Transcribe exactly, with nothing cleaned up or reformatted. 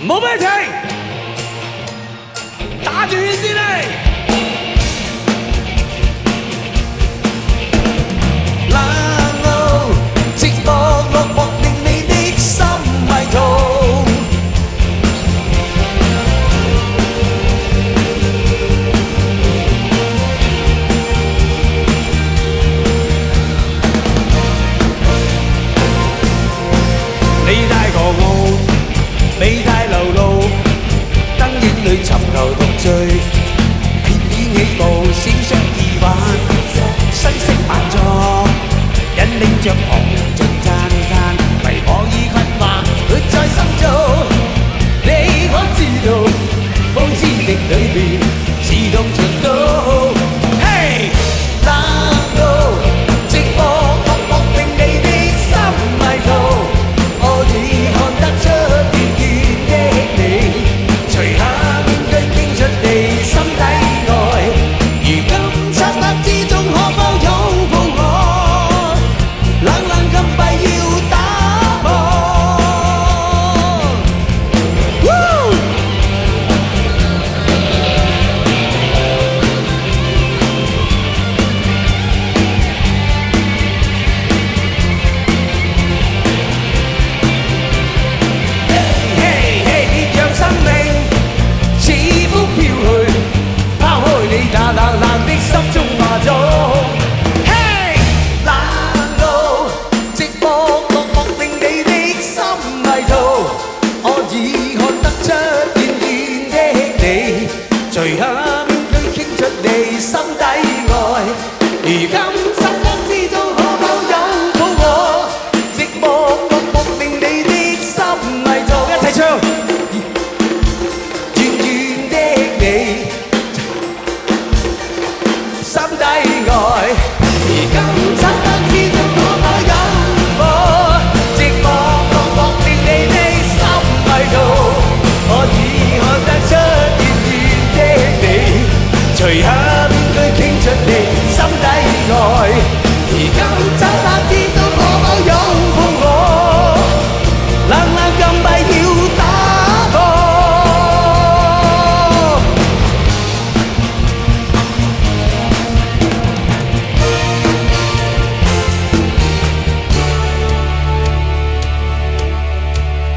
冇俾停，打住先嚟。 冷傲，寂寞落寞令你的心迷途。 你太狂傲，你太流露，燈影裏尋求獨醉，偏偏起步小相意玩，身色萬狀，引領着旁人盡讚嘆，為我已困惑，活在心中。你可知道，風之的裏面自動循道。嘿， 冷傲，寂寞落寞令你的心迷途。我已看得出厭倦的你，除下面具傾出你心底愛。如今漆黑之中，可否擁抱我？冷冷禁閉要打破。Woo! 嘿嘿，讓生命似風飄去，拋開你那冷冷的心中化作。嘿， 冷傲，寂寞落寞令你的心迷途。我已看得出厭倦的你， 除下面具傾出你心底愛，如今。